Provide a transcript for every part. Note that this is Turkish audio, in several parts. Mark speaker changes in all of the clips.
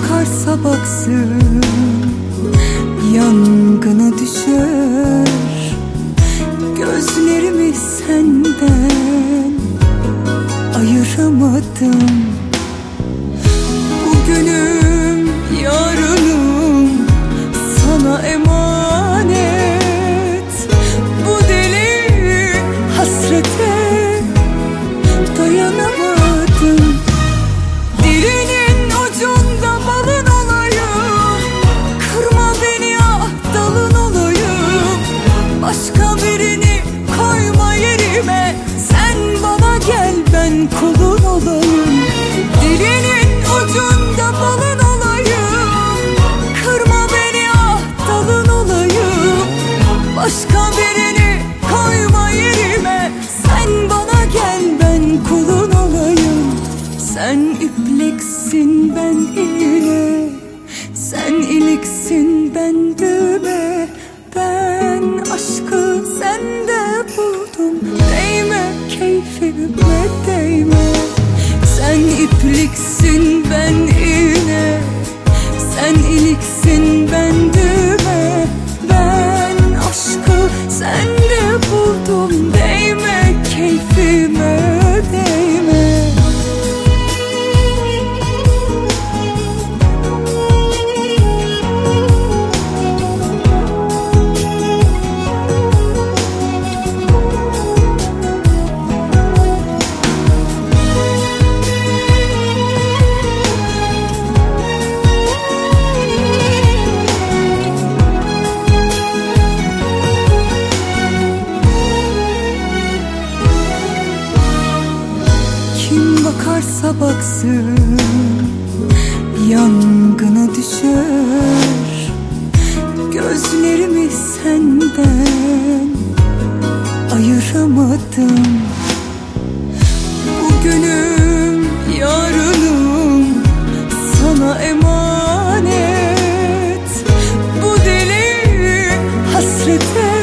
Speaker 1: bakarsa baksın yangına düşer. Gözlerimi senden ayıramadım. Bugünüm yarınım sana emanet. Bu deli hasrete dayanamadım. Dilinin ucunda balın olayım, kırma beni ah dalın olayım. Başka birini koyma yerime, sen bana gel ben kulun olayım. Dilinin ucunda balın olayım, kırma beni ah dalın olayım. Başka birini koyma yerime, sen bana gel ben kulun olayım. Sen ipliksin ben iğne, sen iliksin ben düğme. Ben aşkı sende buldum, değme keyfime değme. Sen ipliksin ben iğne, sen iliksin ben düğme. Ben aşkı sende buldum, değme keyfime değme. Kim bakarsa baksın yangına düşer. Gözlerimi senden ayıramadım. Bugünüm yarınım sana emanet. Bu deli hasrete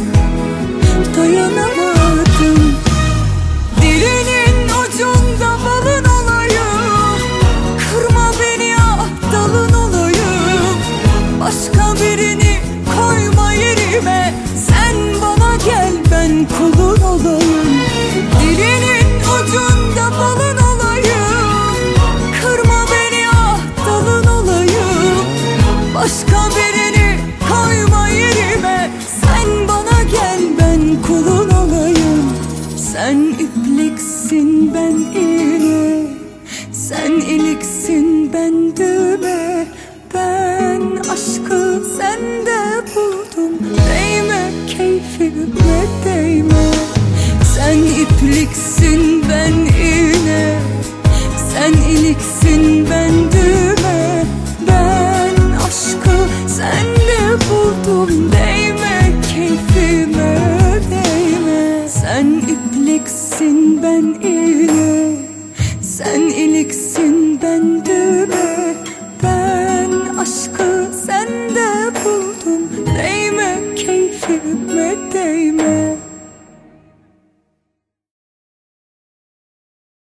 Speaker 1: dayanamadım. Dilinin ucunda balın olayım, kırma beni ah dalın olayım. Başka birini koyma yerime, sen bana gel ben kulun olayım. Dilinin ucunda balın olayım, kırma beni ah dalın olayım. Başka birini koyma yerime, sen bana gel ben kulun olayım. Sen ipliksin ben iğne, sen iliksin ben düğme.